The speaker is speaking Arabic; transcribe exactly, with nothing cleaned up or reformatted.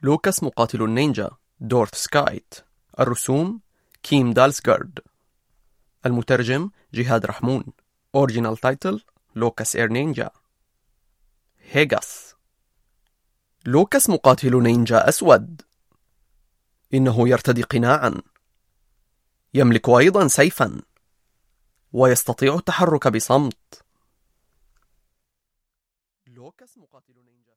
لوكاس مقاتل النينجا دورث سكايت. الرسوم كيم دالسغارد. المترجم جهاد رحمون. Original title لوكاس إير نينجا. هيغاس. لوكاس مقاتل نينجا أسود. إنه يرتدي قناعا، يملك أيضا سيفا، ويستطيع التحرك بصمت. لوكاس مقاتل نينجا